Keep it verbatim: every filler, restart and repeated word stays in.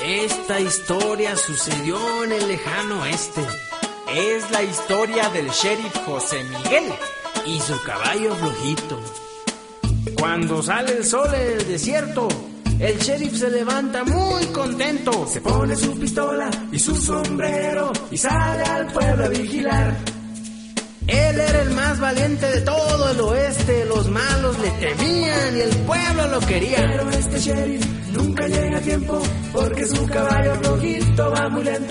Esta historia sucedió en el lejano oeste. Es la historia del sheriff José Miguel y su caballo flojito. Cuando sale el sol en el desierto, el sheriff se levanta muy contento. Se pone su pistola y su sombrero y sale al pueblo a vigilar. Él era el más valiente de todo el oeste. Los malos le temían y el pueblo lo quería. Pero este sheriff nunca llega a tiempo porque su caballo flojito va muy lento.